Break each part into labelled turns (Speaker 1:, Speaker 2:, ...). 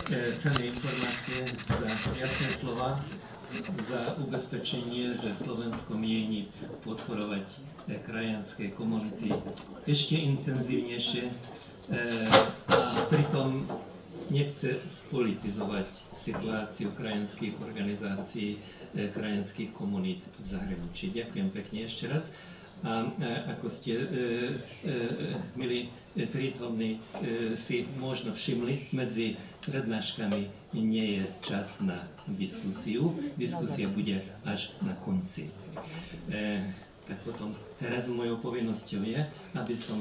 Speaker 1: cenné informácie, za jasné slova, za ubezpečenie, že Slovensko mieni podporovať krajanské komunity ešte intenzívnejšie a pritom nechce spolitizovať situáciu krajanských organizácií, krajanských komunít v zahraničí. Ďakujem pekne ešte raz. A ako ste, milí prítomní, si možno všimli, medzi prednáškami nie je čas na diskusiu. Diskusia bude až na konci. Tak potom teraz mojou povinnosťou je, aby som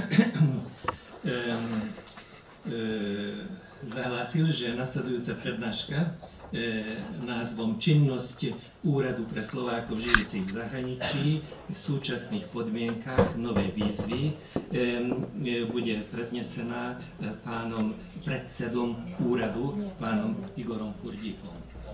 Speaker 1: zahlásil, že nasledujúca prednáška názvom Činnosť Úradu pre Slovákov žijúcich v zahraničí v súčasných podmienkach nové výzvy bude prednesená pánom predsedom úradu, pánom Igorom Furdíkom.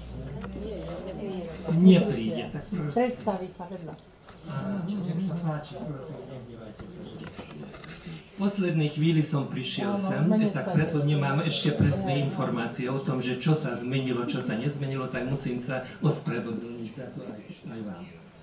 Speaker 1: Nepríde, tak prosím.
Speaker 2: Predstaví sa vedľa.
Speaker 1: Nech sa páči, prosím, nehnevajte sa. V poslednej chvíli som prišiel sem, tak preto nemám ešte presné informácie o tom, že čo sa zmenilo, čo sa nezmenilo, tak musím sa ospravedlniť za to aj vám.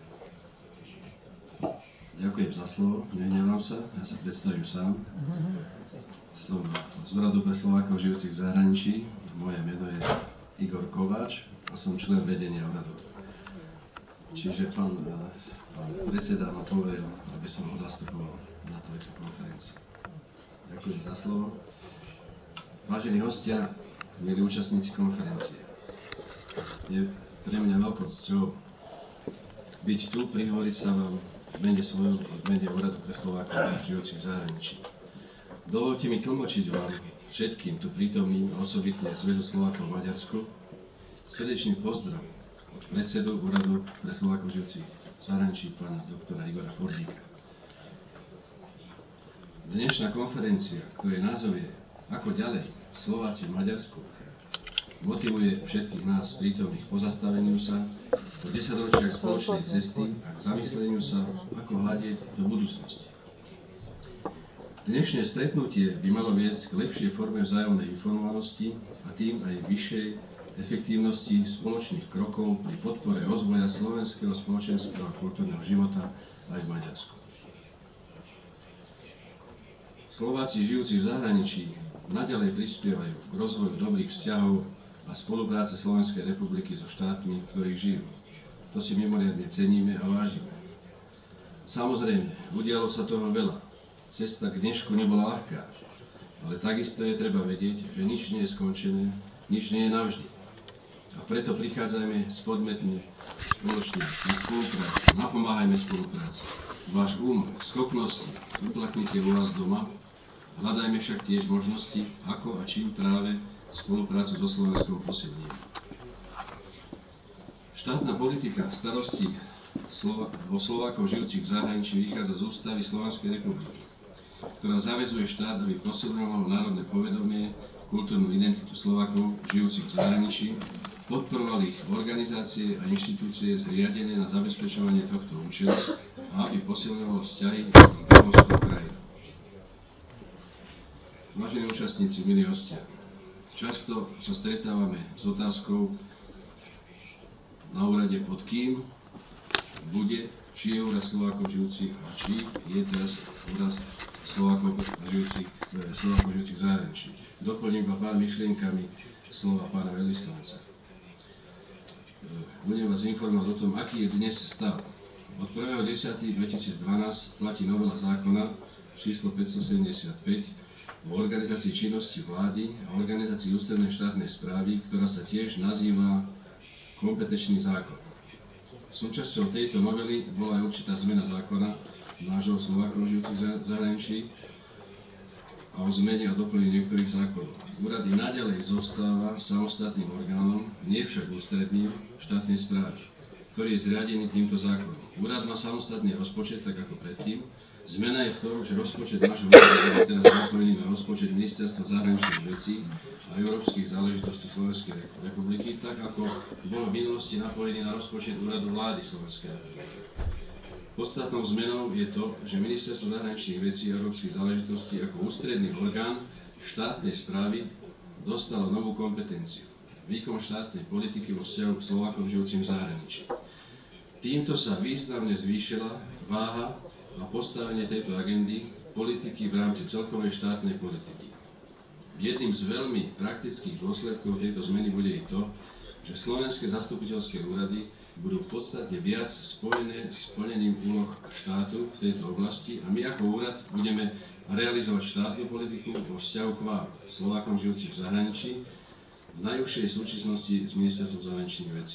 Speaker 3: Ďakujem za slovo, nehnevám sa, ja sa predstavím sám. Som z Úradu pre Slovákov žijúcich v zahraničí, moje meno je Igor Kováč a som člen vedenia úradu. Čiže pán predseda ma povedal, aby som ho zastupoval na tejto konferencii. Ďakujem za slovo. Vážení hostia, milí účastníci konferencie, je pre mňa veľkou cťou byť tu, prihovoriť sa vám v mene svojom, v mene Úradu pre Slovákov žijúcich v zahraničí. Dovolte mi tlmočiť vám všetkým tu prítomným, osobitne Zväzu Slovákov v Maďarsku, srdečný pozdrav od predsedu Úradu pre Slovákov žijúcich v zahraničí, pána doktora Igora Furdíka. Dnešná konferencia, ktorej názov je Ako ďalej Slováci v Maďarsku, motivuje všetkých nás prítomných pozastaveniu sa po 10 ročiach spoločnej cesty a k zamysleniu sa, ako hľadiť do budúcnosti. Dnešné stretnutie by malo viesť k lepšej forme vzájomnej informovanosti a tým aj vyššej efektívnosti spoločných krokov pri podpore rozvoja slovenského spoločenského a kultúrneho života aj v Maďarsku. Slováci žijúci v zahraničí naďalej prispievajú k rozvoju dobrých vzťahov a spolupráce Slovenskej republiky so štátmi, v ktorých žijú. To si mimoriadne ceníme a vážime. Samozrejme, udialo sa toho veľa. Cesta k dnešku nebola ľahká, ale takisto je treba vedieť, že nič nie je skončené, nič nie je navždy. A preto prichádzajme s podmetmi spoločne na spoluprácu, napomáhajme spolupráci. Váš schopnosti uplatnite u vás doma, hľadajme však tiež možnosti, ako a čím práve spoluprácu so Slovenskou posilníme. Štátna politika starosti o Slovákov žijúcich v zahraničí vychádza z ústavy Slovenskej republiky, ktorá zaväzuje štát, aby posilňoval národné povedomie, kultúrnu identitu Slovákov žijúcich v zahraničí, podporoval ich organizácie a inštitúcie zriadené na zabezpečovanie tohto účelu a aby posilňoval vzťahy s domovskou krajinou. Vážení účastníci, milí hostia, často sa stretávame s otázkou na úrade, pod kým bude, či je úrad Slovákov žijúcich a či je teraz úrad Slovákov žijúcich v zahraničí. Doplním vám pár myšlienkami slova pána veľvyslanca. Budem vás informovať o tom, aký je dnes stav. Od 1.10.2012 platí novela zákona číslo 575 o organizácii činnosti vlády a organizácii ústrednej štátnej správy, ktorá sa tiež nazýva kompetenčný zákon. Súčasťou tejto novely bola aj určitá zmena zákona názov Slovákov žijúcich v zahraničí a o zmene a doplnení niektorých zákonov. Úrad i naďalej zostáva samostatným orgánom, nie však ústredným štátnej správy, ktorý je zriadený týmto zákonom. Úrad má samostatný rozpočet, tak ako predtým. Zmena je v tom, že rozpočet nášho úradu je teraz napojený na rozpočet Ministerstva zahraničných vecí a európskych záležitostí Slovenskej republiky, tak ako bol v minulosti napojený na rozpočet úradu vlády Slovenskej republiky. Podstatnou zmenou je to, že Ministerstvo zahraničných vecí a európskych záležitostí ako ústredný orgán štátnej správy dostalo novú kompetenciu. Výkon štátnej politiky vo vzťahu k Slovákom žijúcim v zahraničí. Týmto sa významne zvýšila váha a postavenie tejto agendy politiky v rámci celkovej štátnej politiky. Jedným z veľmi praktických dôsledkov tejto zmeny bude i to, že slovenské zastupiteľské úrady budú v podstate viac spojené s plnením úloh štátu v tejto oblasti a my ako úrad budeme realizovať štátnu politiku vo vzťahu k vám, Slovákom žijúcich v zahraničí, v najúžšej súčinnosti s Ministerstvom zahraničných vecí.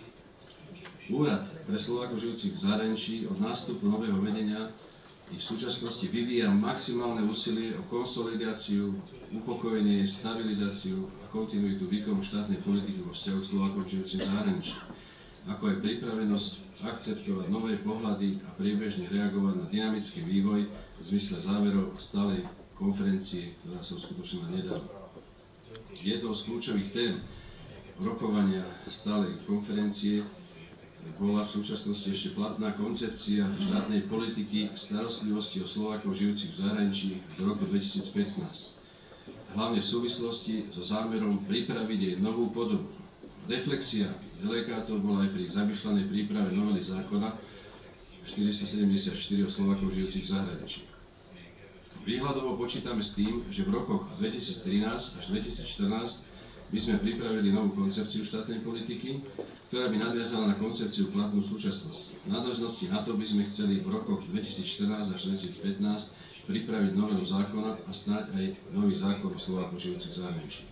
Speaker 3: Úrad pre Slovákov žijúcich v zahraničí od nástupu nového vedenia i v súčasnosti vyvíja maximálne úsilie o konsolidáciu, upokojenie, stabilizáciu a kontinuitu výkonu štátnej politiky vo vzťahu k Slovákom žijúcich v zahraničí, ako aj pripravenosť akceptovať nové pohľady a priebežne reagovať na dynamický vývoj v zmysle záverov stálej konferencie, ktorá sa uskutočnila nedávno. Jednou z kľúčových tém rokovania stálej konferencie bola v súčasnosti ešte platná koncepcia štátnej politiky starostlivosti o Slovákov žijúcich v zahraničí do roku 2015. Hlavne v súvislosti so zámerom pripraviť jej novú podobu. Reflexia delegátov bola aj pri zamýšľanej príprave novely zákona 474 o Slovákov žijúcich v zahraničí. Výhľadovo počítame s tým, že v rokoch 2013 až 2014 by sme pripravili novú koncepciu štátnej politiky, ktorá by nadviazala na koncepciu platnú v súčasnosti. V nadväznosti na to by sme chceli v rokoch 2014 až 2015 pripraviť novelu zákona a snáď aj nový zákon o Slovákoch žijúcich v zahraničí.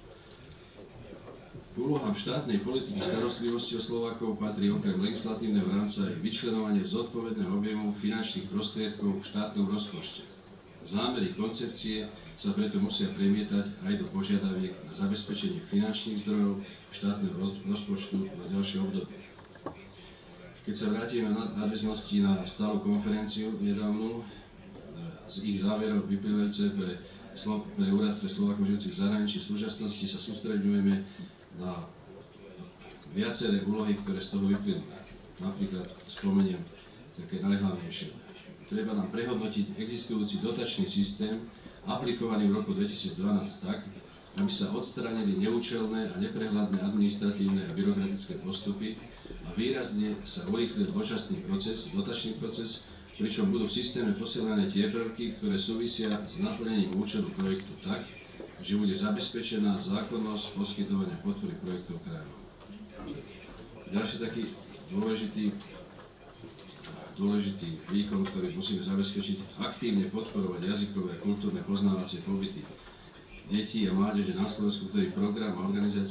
Speaker 3: K úlohám štátnej politiky starostlivosti o Slovákov patrí okrem legislatívneho rámca aj vyčlenovanie zodpovedného objemu finančných prostriedkov v štátnom rozpočte. Zámery koncepcie sa preto musia premietať aj do požiadaviek na zabezpečenie finančných zdrojov štátneho rozpočtu na ďalšie obdobie. Keď sa vrátime na nadväznosti na stálu konferenciu nedávnu, z ich záverov vyplývajúce pre Úrad pre Slovákov žijúcich v zahraničí v súčasnosti sa sústreďujeme na viaceré úlohy, ktoré z toho vyplynú. Napríklad spomeniem také najhlavnejšie. Treba nám prehodnotiť existujúci dotačný systém, aplikovaný v roku 2012 tak, aby sa odstránili neúčelné a neprehľadné administratívne a byrokratické postupy a výrazne sa urýchlil dočasný proces, dotačný proces, pričom budú v systéme posielané tie prvky, ktoré súvisia s naplnením účelu projektu tak, že bude zabezpečená zákonnosť poskytovania podpory projektov krajinom. Ďalší taký dôležitý výkon, ktorý musíme zabezpečiť, aktívne podporovať jazykové a kultúrne poznávacie pobyty detí a mládeže na Slovensku, ktorých program a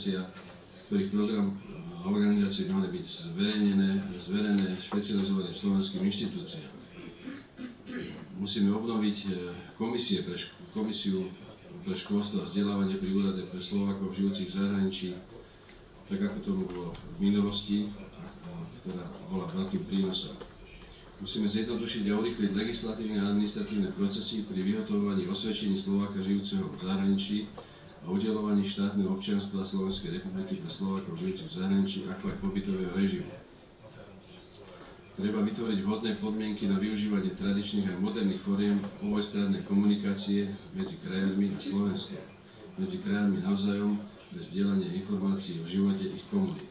Speaker 3: organizácie mali byť zverené špecializovaným slovenským inštitúciám. Musíme obnoviť komisiu pre školstvo a vzdelávanie pri Úrade pre Slovákov žijúcich v zahraničí, tak ako tomu bolo v minulosti, ktorá bola veľkým prínosom. Musíme zjednodušiť a urýchliť legislatívne a administratívne procesy pri vyhotovovaní osvedčení Slováka žijúceho v zahraničí a udeľovaní štátneho občianstva Slovenskej republiky pre Slovákov žijúcich v zahraničí, ako aj pobytového režimu. Treba vytvoriť vhodné podmienky na využívanie tradičných a moderných foriem obojstrannej komunikácie medzi krajinami a Slovenskom, medzi krajinami navzájom pre zdieľanie informácií o živote ich komunít.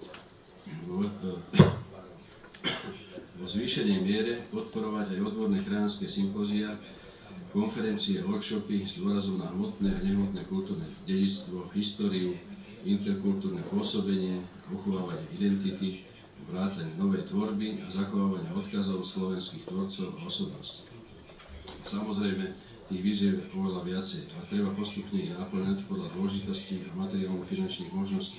Speaker 3: Vo zvýšenej miere podporovať aj odborné krajanské sympózia, konferencie, workshopy s dôrazom na hmotné a nehmotné kultúrne dedičstvo, históriu, interkultúrne pôsobenie, uchovávanie identity, vrátanie novej tvorby a zachovávanie odkazov slovenských tvorcov a osobností. Samozrejme, tých víziev je oveľa viacej, ale treba postupne ich naplňať podľa dôležitosti a materiálno-finančných možností.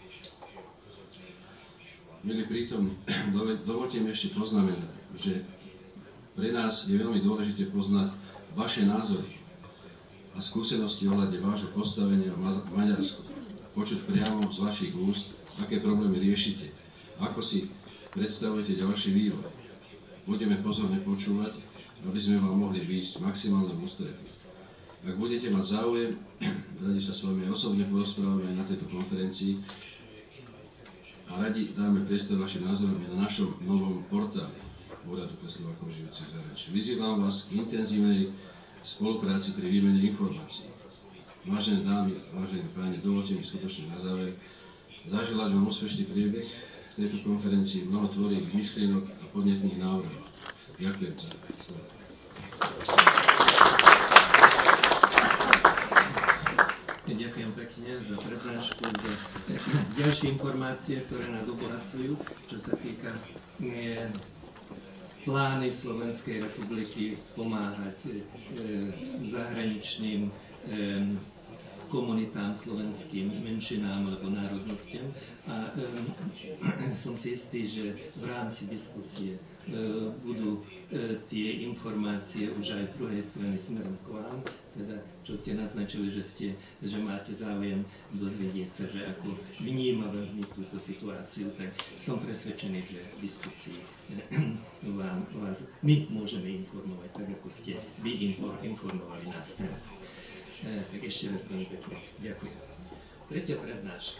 Speaker 3: Milí prítomní, dovolte mi ešte poznamenať, že pre nás je veľmi dôležité poznať vaše názory a skúsenosti ohľadne vášho postavenia v Maďarsku. Počuť priamo z vašich úst, aké problémy riešite, ako si predstavujete ďalší vývoj. Budeme pozorne počúvať, aby sme vám mohli výjsť maximálne v ústretí. Ak budete mať záujem, radi sa s vami osobne porozprávame na tejto konferencii a radi dáme priestor vašim názorom na našom novom portáli Úradu pre Slovákov žijúcich v zahraničí. Vyzývam vás k intenzívnej spolupráci pri výmene informácií. Vážené dámy, vážení páni, dovolte mi skutočne na záver zaželať vám úspešný priebeh tejto konferencii, mnoho tvorivých myšlienok a podnetných návrhov. Ďakujem za slovo.
Speaker 1: Ďakujem pekne za prednášku, za ďalšie informácie, ktoré nás obohacujú, čo sa týka plány Slovenskej republiky pomáhať zahraničným komunitám, slovenským menšinám alebo národnostiam. A som si istý, že v rámci diskusie budú tie informácie už aj z druhej strany smerom k vám, teda čo ste naznačili, že máte záujem dozvedieť sa, že ako vnímame túto situáciu, tak som presvedčený, že v diskusii vás my môžeme informovať, tak ako ste vy informovali nás teraz. Tak ešte raz veľmi pekne ďakujem. Tretia prednáška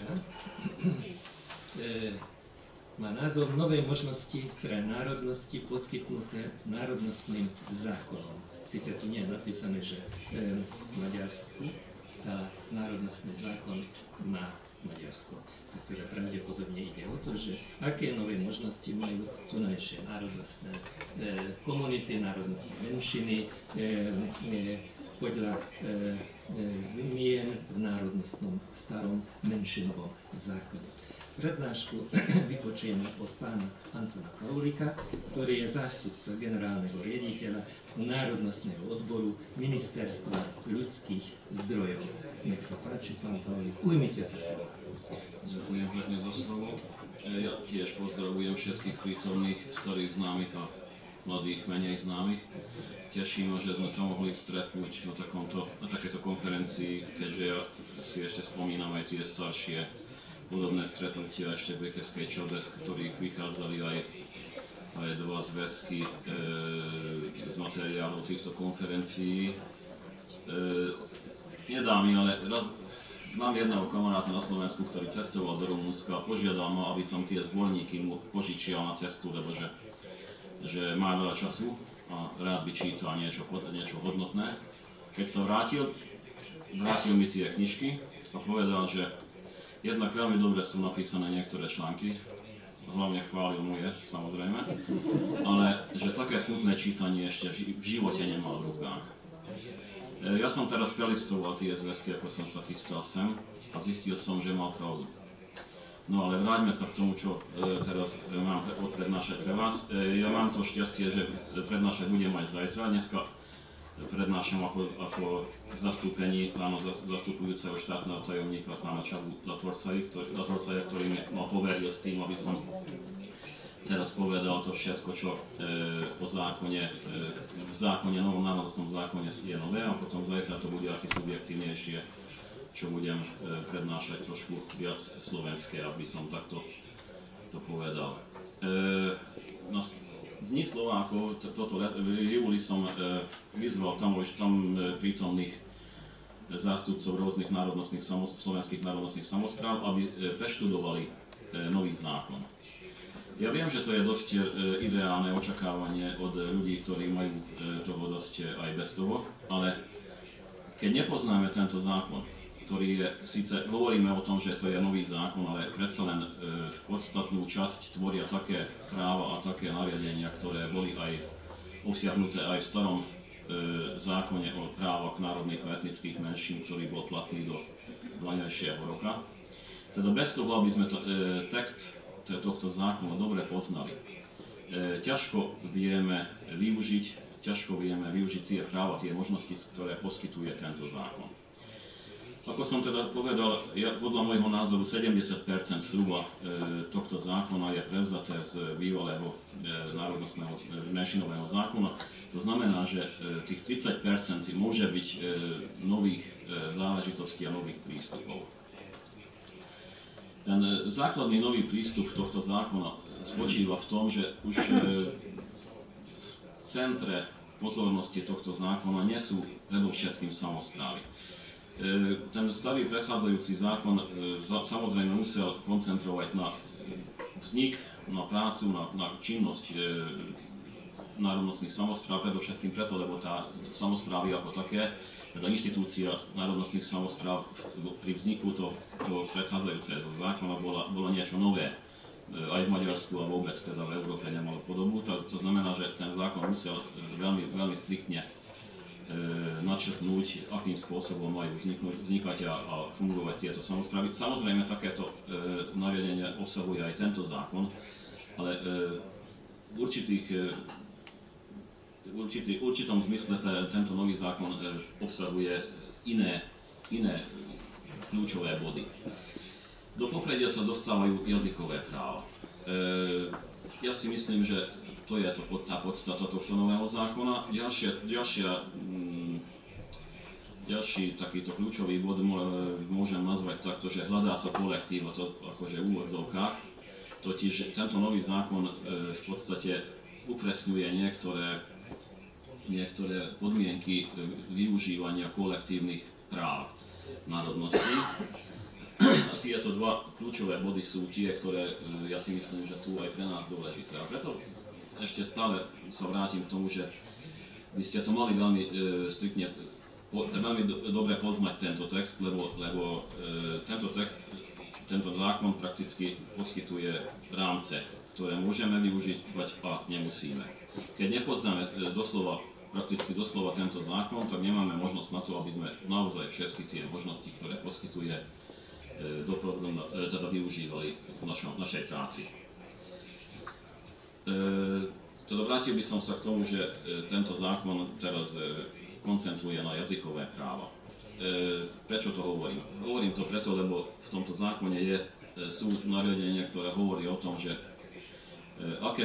Speaker 1: má názov Nové možnosti pre národnosti poskytnuté národnostným zákonom. Sice tu nie je napísané, že v Maďarsku tá národnostný zákon má Maďarsko. Teda pravdepodobne ide o to, že aké nové možnosti majú tunajšie národnostné komunity, národnostné menšiny, podľa zmien v národnostnom starom menšinovom zákone. Prednášku vypočujeme od pána Antona Paulika, ktorý je zástupca generálneho riaditeľa Národnostného odboru Ministerstva ľudských zdrojov. Nech sa páči, pán Paulik, ujmite sa slova.
Speaker 2: Ďakujem pekne za slovo. Ja tiež pozdravujem všetkých prítomných, starých známych a mladých, menej známych. Teší ma, že sme sa mohli stretnúť na takéto konferencii, keďže ja si ešte spomínam aj tie staršie podobné stretnutia ešte v Ekeskej Čobe, z ktorých vychádzali aj dva zväzky z materiálov týchto konferencií. Nedá mi, ale mám jedného kamaráta na Slovensku, ktorý cestoval do Rumunska a požiadal ma, aby som tie zborníky mu požičial na cestu, lebo že má veľa času a rád by čítal niečo hodnotné. Keď sa vrátil mi tie knižky a povedal, že jednak veľmi dobre sú napísané niektoré články, hlavne chválil mu je, samozrejme, ale že také smutné čítanie ešte v živote nemal v rukách. Ja som teraz prelistoval tie zväzky, ako som sa chystal sem a zistil som, že mal pravdu. No ale vráťme sa k tomu, čo teraz mám prednášať pre vás. Ja mám to šťastie, že prednášať budem aj zajtra. Dneska prednášam ako v zastúpení pána zastupujúceho štátneho tajomníka pána Čabu Latvorcaja, ktorý ma poveril s tým, aby som teraz povedal to všetko, čo v zákone, novom národnostnom zákone je nové, a potom zajtra to bude asi subjektívnejšie, čo budem prednášať trošku viac slovenské, aby som takto to povedal. Dni Slovákov, v júli som vyzval tam prítomných zástupcov rôznych slovenských národnostných samospráv, aby preštudovali nový zákon. Ja viem, že to je dosť ideálne očakávanie od ľudí, ktorí majú toho dosť aj bez toho, ale keď nepoznáme tento zákon, ktorý je, síce hovoríme o tom, že to je nový zákon, ale predsa len v podstatnú časť tvoria také práva a také nariadenia, ktoré boli aj obsiahnuté aj v starom zákone o právach národných a etnických menšín, ktorý bol platný do voľajšieho roka. Teda bez toho, aby sme text tohto zákona dobre poznali, ťažko vieme využiť tie práva, tie možnosti, ktoré poskytuje tento zákon. Ako som teda povedal, podľa môjho názoru 70% zhruba tohto zákona je prevzaté z bývalého národnostného menšinového zákona. To znamená, že tých 30% môže byť nových záležitostí a nových prístupov. Ten základný nový prístup tohto zákona spočíva v tom, že už v centre pozornosti tohto zákona nie sú predovšetkým samosprávy. Ten starý predchádzajúci zákon samozrejme musel koncentrovať na vznik, na prácu, na činnosť národnostných samospráv, predovšetkým preto, lebo tá samosprávy ako také teda inštitúcia národnostných samospráv pri vzniku toho predchádzajúceho zákona bolo niečo nové. Aj v Maďarsku a vôbec teda v Európe nemalo podobu. To znamená, že ten zákon musel veľmi, veľmi striktne načrtnúť, akým spôsobom majú vznikať a fungovať tieto samosprávy. Samozrejme, takéto nariadenie obsahuje aj tento zákon, ale v určitom zmysle tento nový zákon obsahuje iné kľúčové body. Do popredia sa dostávajú jazykové práva. Ja si myslím, že to je tá podstata tohto nového zákona. Ďalší takýto kľúčový bod môžem nazvať takto, že hľadá sa kolektív, a to akože v úvodzovkách. Totiž tento nový zákon v podstate upresňuje niektoré podmienky využívania kolektívnych práv národností. A tieto dva kľúčové body sú tie, ktoré ja si myslím, že sú aj pre nás dôležité. A preto ešte stále sa vrátim k tomu, že by ste to mali veľmi striktne, veľmi dobre poznať tento text, lebo tento zákon prakticky poskytuje rámce, ktoré môžeme využiť a nemusíme. Keď nepoznáme prakticky doslova tento zákon, tak nemáme možnosť na to, aby sme naozaj všetky tie možnosti, ktoré poskytuje, teda využívali v našej práci. Teda vrátil by som sa k tomu, že tento zákon teraz koncentruje na jazykové práva. Prečo to hovorím? Hovorím to preto, lebo v tomto zákone sú nariadenia, ktoré hovorí o tom, že aké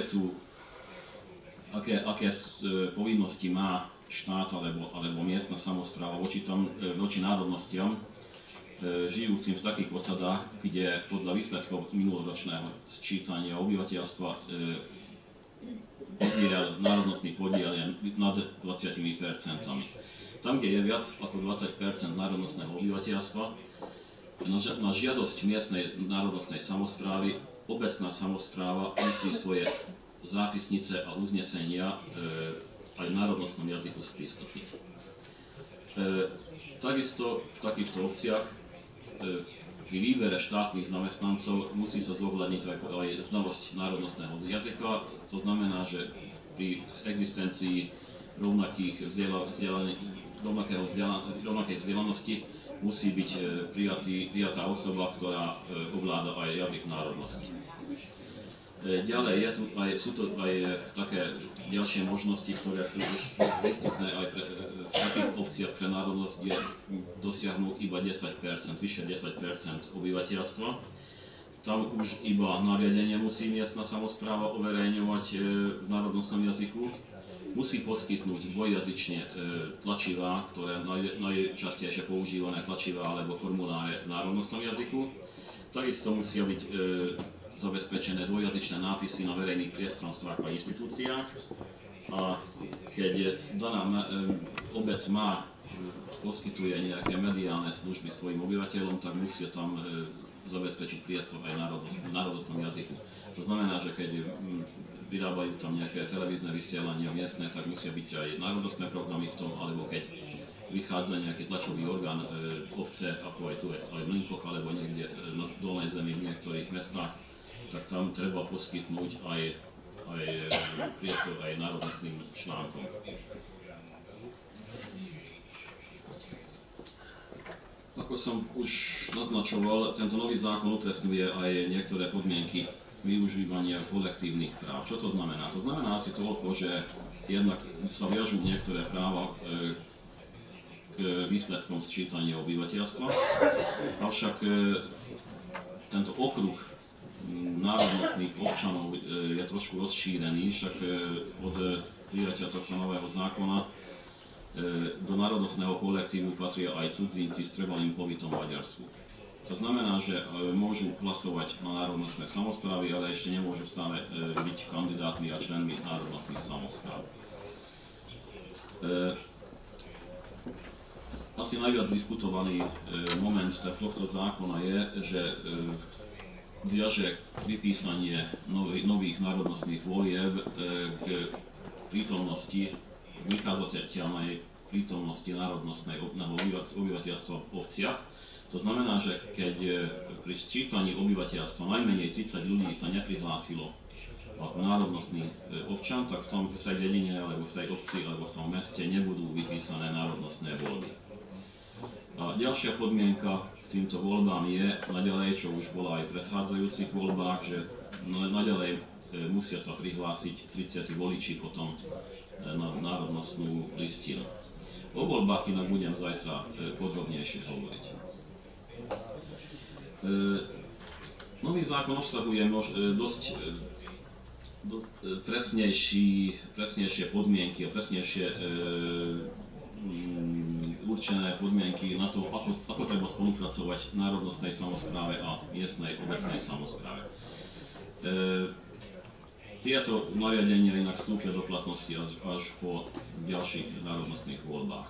Speaker 2: povinnosti má štát alebo miestna samospráva voči národnostiam, žijúcim v takých osadách, kde podľa výsledkov minuloročného sčítania obyvateľstva národnostný podiel je nad 20%. Tam, kde je viac ako 20% národnostného obyvateľstva, na žiadosť miestnej národnostnej samosprávy obecná samospráva musí svoje zápisnice a uznesenia aj v národnostnom jazyku sprístupniť. Takisto v takýchto obciach pri výbere štátnych zamestnancov musí sa zohľadniť aj znalosť národnostného jazyka. To znamená, že pri existencii rovnakej vzdelanosti musí byť prijatá osoba, ktorá ovláda aj jazyk národnosti. Ďalej sú to aj také ďalšie možnosti, ktoré sú prístupné aj v takých obciach pre národnosť, kde dosiahnu iba 10%, vyššie 10% obyvateľstva. Tam už iba nariadenie musí miestna samospráva uverejňovať v národnostnom jazyku. Musí poskytnúť dvojjazyčne tlačivá, ktoré najčastejšie používané tlačivá alebo formuláre v národnostnom jazyku. Takisto musia byť zabezpečené dvojjazyčné nápisy na verejných priestranstvách a inštitúciách. A keď daná obec poskytuje nejaké mediálne služby svojim obyvateľom, tak musia tam zabezpečiť priestor aj v národnostnom jazyku. To znamená, že keď vyrábajú tam nejaké televízne vysielania miestne, tak musia byť aj národnostné programy v tom, alebo keď vychádza nejaký tlačový orgán obce, ako aj tu aj v Mlynkoch, alebo niekde na dolnej zemi v niektorých mestách, tak tam treba poskytnúť aj priestor aj národnostným článkom. Ako som už naznačoval, tento nový zákon upresňuje aj niektoré podmienky využívania kolektívnych práv. Čo to znamená? To znamená asi toľko, že jednak sa viažú niektoré práva k výsledkom sčítania obyvateľstva, avšak tento okruh národnostných občanov je trošku rozšírený, však od prijatia tohto nového zákona do národnostného kolektívu patria aj cudzinci s trvalým pobytom v Maďarsku. To znamená, že môžu hlasovať na národnostné samosprávy, ale ešte nemôžu stále byť kandidátmi a členmi národnostných samospráv. Asi najviac diskutovaný moment tohto zákona je, že viaže vypísanie nových národnostných volieb k prítomnosti vykázateľnej prítomnosti národnostného obyvateľstva v obciach. To znamená, že keď pri sčítaní obyvateľstva najmenej 30 ľudí sa neprihlásilo ako národnostný občan, tak v tej dedine, alebo v tej obci, alebo v tom meste nebudú vypísané národnostné voľby. A ďalšia podmienka k týmto voľbám je naďalej, čo už bola aj v predchádzajúcich voľbách, že naďalej musia sa prihlásiť 30 voliči potom na národnostnú listinu. O voľbách inak budem zajtra podrobnejšie hovoriť. Nový zákon obsahuje dosť presnejšie podmienky a presnejšie určené podmienky na to, ako treba spolupracovať v národnostnej samospráve a miestnej obecnej samospráve. Tieto nariadenia inak vstúpia do platnosti až po ďalších národnostných voľbách.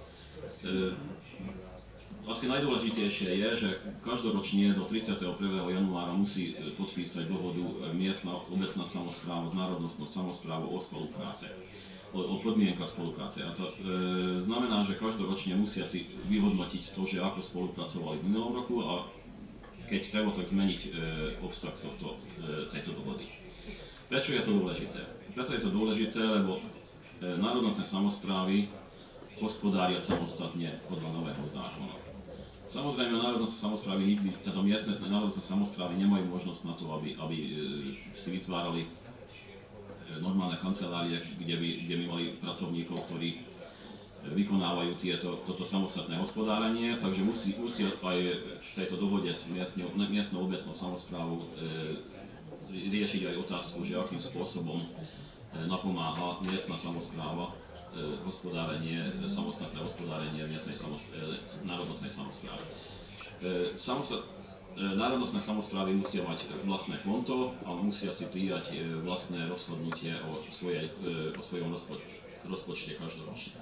Speaker 2: Asi najdôležitejšie je, že každoročne do 31. januára musí podpísať dohodu miestna obecná samospráva s národnostnou samosprávou o spolupráce, o podmienkach spolupráce. A to znamená, že každoročne musia si vyhodnotiť to, že ako spolupracovali v minulom roku a keď treba, tak zmeniť obsah tejto dohody. Prečo je to dôležité? Preto je to dôležité, lebo národnostné samosprávy hospodária samostatne podľa nového zákona. Samozrejme, národnostné samosprávy, teda miestne národnostné samosprávy nemajú možnosť na to, aby si vytvárali normálne kancelárie, kde by mali pracovníkov, ktorí vykonávajú toto samostatné hospodárenie, takže musia aj v tejto dohode s miestnou obecnou samosprávou riešiť aj otázku, že akým spôsobom napomáha miestna samospráva samostatné hospodárenie národnostnej samosprávy. Národnostné samosprávy musia mať vlastné konto a musia si prijať vlastné rozhodnutie o svojom rozpočte každoročne.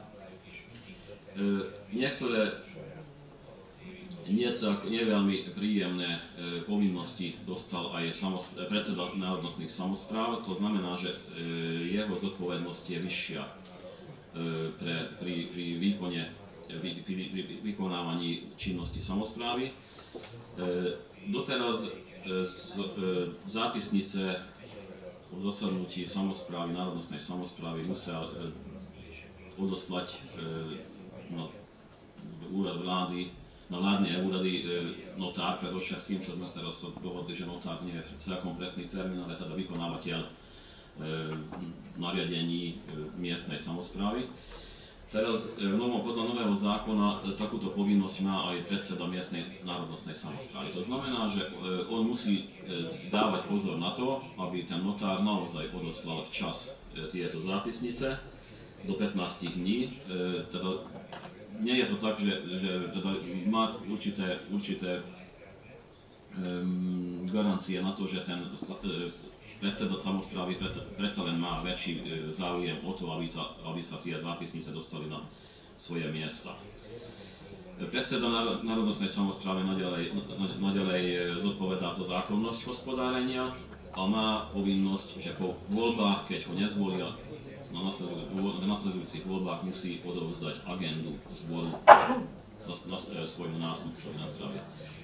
Speaker 2: Niektoré nie veľmi príjemné povinnosti dostal aj predseda národnostných samospráv. To znamená, že jeho zodpovednosť je vyššia pri vykonávaní činnosti samosprávy. Doteraz zápisnice o zasadnutí samosprávy, národnostnej samosprávy musel odoslať na úrad vlády, na vládne úrady notár, predovšetkým, čo sme teraz sa dohodli, že notár nie je celkom presný termín, ale teda vykonávateľ nariadení miestnej samosprávy. Teraz podľa nového zákona takúto povinnosť má aj predseda miestnej národnostnej samosprávy. To znamená, že on musí dávať pozor na to, aby ten notár naozaj odoslal včas tieto zápisnice do 15 dní. Teda nie je to tak, že teda má určité garancie na to, že ten predseda samosprávy predsa len má väčší záujem o to, aby sa tie zápisnice dostali na svoje miesta. Predseda národnostnej samosprávy naďalej zodpovedá za zákonnosť hospodárenia a má povinnosť, že po voľbách, keď ho nezvolia, na nasledujúcich voľbách musí odovzdať agendu zboru svojmu nástupcovi na zdravie.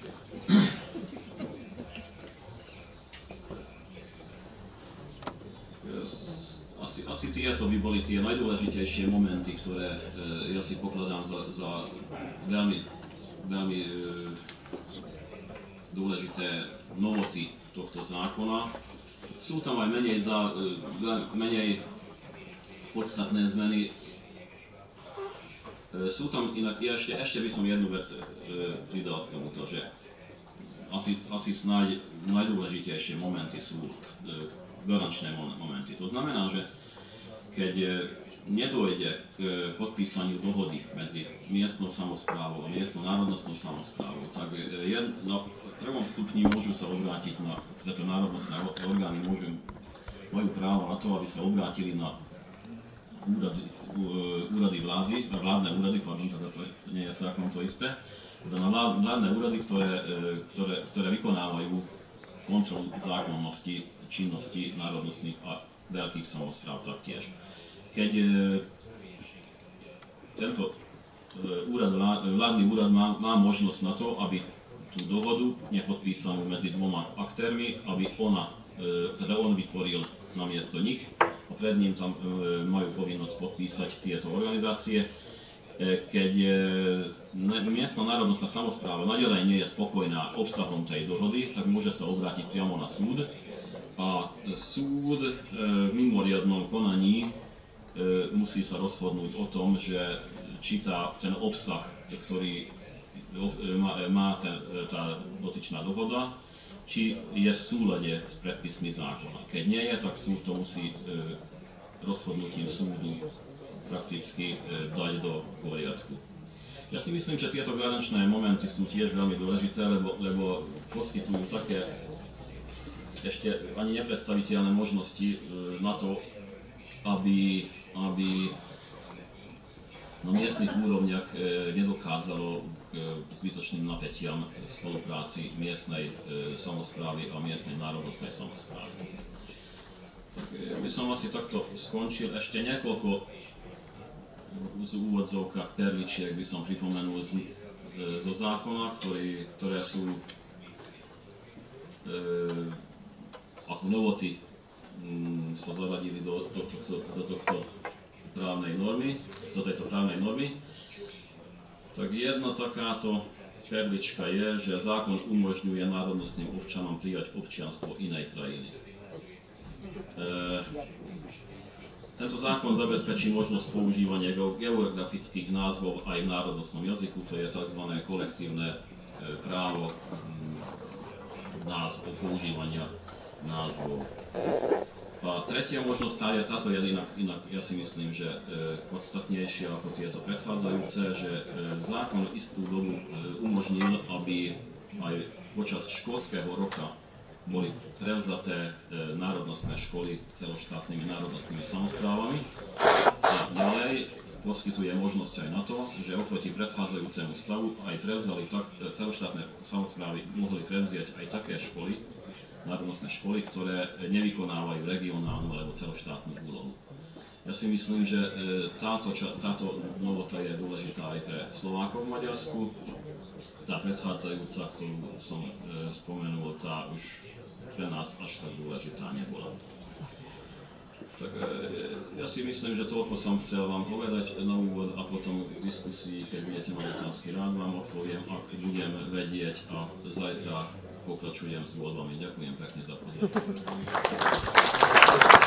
Speaker 2: Asi tieto by boli tie najdôležitejšie momenty, ktoré ja si pokladám za veľmi dôležité novoty tohto zákona. Sú tam aj menej podstatné zmeny. Sú tam inak, ešte by som jednu vec pridal k tomuto, že asi snáď najdôležitejšie momenty sú garančné momenty. To znamená, že keď nedôjde k podpísaniu dohody medzi miestnou samosprávou a miestnou národnostnou samosprávou, tak na prvom stupni môžu sa obrátiť na tieto národnostné orgány, majú právo na to, aby sa obrátili na úrady vlády, vládne úrady, teda to nie je celkom to isté, na vládne úrady, ktoré vykonávajú kontrolu zákonnosti činnosti národnostných a veľkých samospráv taktiež. Keď tento vládny úrad má možnosť na to, aby tú dohodu nepodpísanú medzi dvoma aktérmi, aby on vytvoril namiesto nich a pred ním tam majú povinnosť podpísať tieto organizácie. Keď miestna národnostná samospráva naďalej nie je spokojná obsahom tej dohody, tak môže sa obrátiť priamo na súd a súd v mimoriadnom konaní musí sa rozhodnúť o tom, že či ten obsah, ktorý má tá dotyčná dohoda, či je v súlade s predpismi zákona. Keď nie je, tak súd to musí rozhodnutím súdu prakticky dať do poriadku. Ja si myslím, že tieto garančné momenty sú tiež veľmi dôležité, lebo poskytujú také ešte ani nepredstaviteľné možnosti na to, aby na miestnych úrovniach nedochádzalo k zbytočným napätiam v spolupráci miestnej samosprávy a miestnej národnostnej samosprávy. Tak ja by som asi takto skončil. Ešte niekoľko z úvodzovkách perličiek by som pripomenul zo zákona, ktoré sú ako novoty sa zaradili do tejto právnej normy. Tak jedna takáto perlička je, že zákon umožňuje národnostným občanom prijať občianstvo inej krajiny. Tento zákon zabezpečí možnosť používania geografických názvov aj v národnostnom jazyku, to je tzv. Kolektívne právo používania názvov. A tretia možnosť, táto je inak, ja si myslím, že podstatnejšia ako tieto predchádzajúce, že zákon istú dobu umožnil, aby aj počas školského roka boli prevzaté národnostné školy celoštátnymi národnostnými samosprávami. A ďalej poskytuje možnosť aj na to, že oproti predchádzajúcemu stavu aj celoštátne samosprávy mohli prevziať aj také školy, národnostné školy, ktoré nevykonávajú regionálnu alebo celoštátnu úlohu. Ja si myslím, že táto novota je dôležitá aj pre Slovákov v Maďarsku. Tá predchádzajúca, ktorú som spomenul, tá už pre nás až tak dôležitá nebola. Tak ja si myslím, že toľko som chcel vám povedať na úvod a potom v diskusii, keď budete mať otázky, rád vám odpoviem, ak budem vedieť, a zajtra pokračujem s voľbami. Ďakujem pekne za pozornosť.